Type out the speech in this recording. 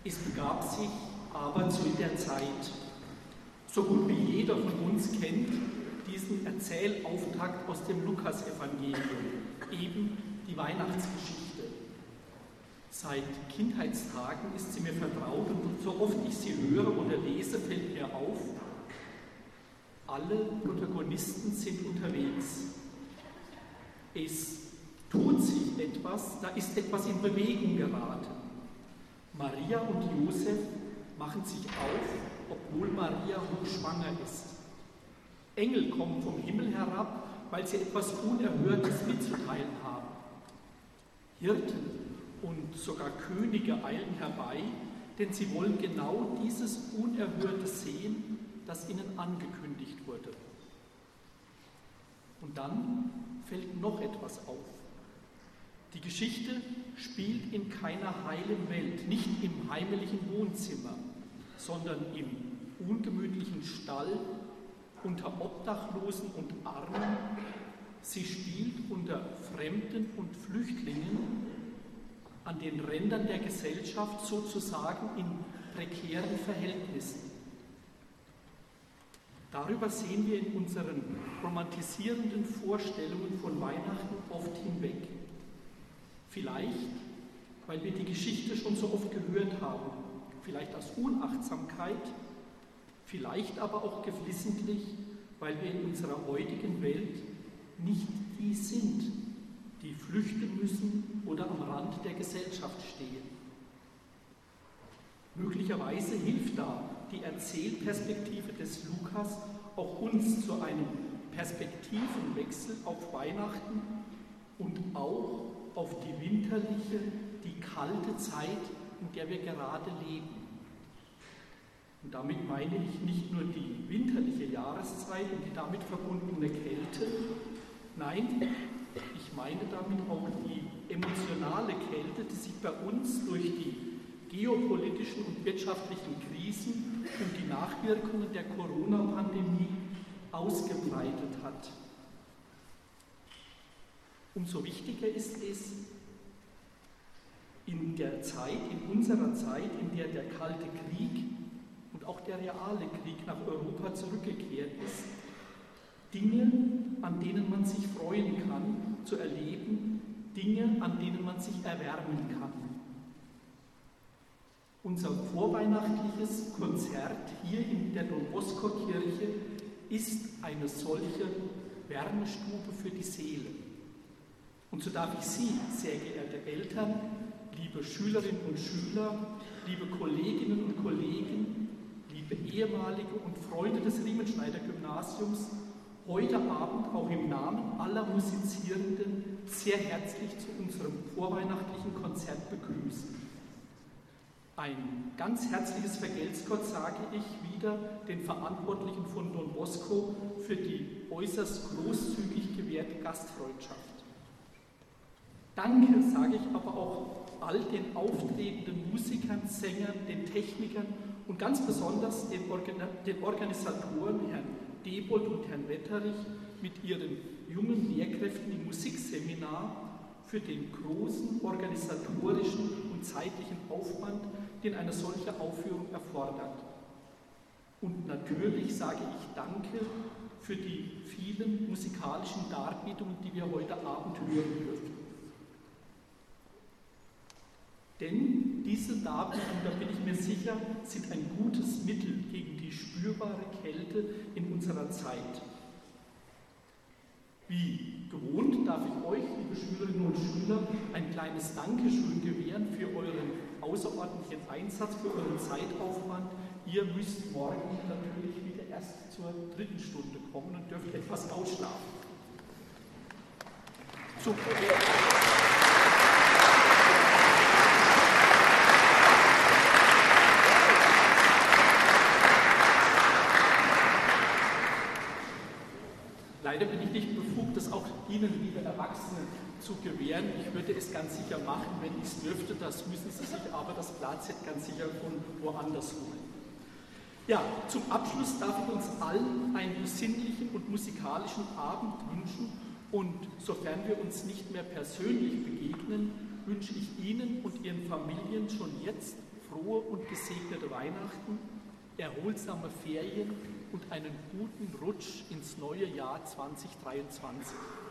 Es begab sich aber zu der Zeit, so gut wie jeder von uns kennt diesen Erzählauftakt aus dem Lukasevangelium, eben die Weihnachtsgeschichte. Seit Kindheitstagen ist sie mir vertraut und so oft ich sie höre oder lese, fällt mir auf, alle Protagonisten sind unterwegs. Es tut sich etwas, da ist etwas in Bewegung geraten. Maria und Josef machen sich auf, obwohl Maria hochschwanger ist. Engel kommen vom Himmel herab, weil sie etwas Unerhörtes mitzuteilen haben. Hirten und sogar Könige eilen herbei, denn sie wollen genau dieses Unerhörte sehen, das ihnen angekündigt wurde. Und dann fällt noch etwas auf. Die Geschichte spielt in keiner heilen Welt, nicht im heimlichen Wohnzimmer, sondern im ungemütlichen Stall, unter Obdachlosen und Armen. Sie spielt unter Fremden und Flüchtlingen, an den Rändern der Gesellschaft, sozusagen in prekären Verhältnissen. Darüber sehen wir in unseren romantisierenden Vorstellungen von Weihnachten oft hinweg. Vielleicht, weil wir die Geschichte schon so oft gehört haben, vielleicht aus Unachtsamkeit, vielleicht aber auch geflissentlich, weil wir in unserer heutigen Welt nicht die sind, die flüchten müssen oder am Rand der Gesellschaft stehen. Möglicherweise hilft da die Erzählperspektive des Lukas auch uns zu einem Perspektivenwechsel auf Weihnachten und auch auf die winterliche, die kalte Zeit, in der wir gerade leben. Und damit meine ich nicht nur die winterliche Jahreszeit und die damit verbundene Kälte, nein, ich meine damit auch die emotionale Kälte, die sich bei uns durch die geopolitischen und wirtschaftlichen Krisen und die Nachwirkungen der Corona-Pandemie ausgebreitet hat. Umso wichtiger ist es, in unserer Zeit, in der der Kalte Krieg und auch der reale Krieg nach Europa zurückgekehrt ist, Dinge, an denen man sich freuen kann, zu erleben, Dinge, an denen man sich erwärmen kann. Unser vorweihnachtliches Konzert hier in der Don-Bosco-Kirche ist eine solche Wärmestube für die Seele. Und so darf ich Sie, sehr geehrte Eltern, liebe Schülerinnen und Schüler, liebe Kolleginnen und Kollegen, liebe ehemalige und Freunde des Riemenschneider-Gymnasiums, heute Abend auch im Namen aller Musizierenden sehr herzlich zu unserem vorweihnachtlichen Konzert begrüßen. Ein ganz herzliches Vergelt's Gott sage ich wieder den Verantwortlichen von Don Bosco für die äußerst großzügig gewährte Gastfreundschaft. Danke sage ich aber auch all den auftretenden Musikern, Sängern, den Technikern und ganz besonders den Organisatoren, Herrn Debold und Herrn Wetterich, mit ihren jungen Lehrkräften im Musikseminar für den großen organisatorischen und zeitlichen Aufwand, den eine solche Aufführung erfordert. Und natürlich sage ich Danke für die vielen musikalischen Darbietungen, die wir heute Abend hören dürfen. Denn diese Darbietungen, da bin ich mir sicher, sind ein gutes Mittel gegen die spürbare Kälte in unserer Zeit. Wie gewohnt darf ich euch, liebe Schülerinnen und Schüler, ein kleines Dankeschön gewähren für euren außerordentlichen Einsatz, für euren Zeitaufwand. Ihr müsst morgen natürlich wieder erst zur 3. Stunde kommen und dürft etwas ausschlafen. Super. Leider bin ich nicht befugt, das auch Ihnen, liebe Erwachsene, zu gewähren. Ich würde es ganz sicher machen, wenn ich es dürfte. Das müssen Sie sich aber das Platzett ganz sicher von woanders holen. Ja, zum Abschluss darf ich uns allen einen besinnlichen und musikalischen Abend wünschen. Und sofern wir uns nicht mehr persönlich begegnen, wünsche ich Ihnen und Ihren Familien schon jetzt frohe und gesegnete Weihnachten, erholsame Ferien und einen guten Rutsch ins neue Jahr 2023.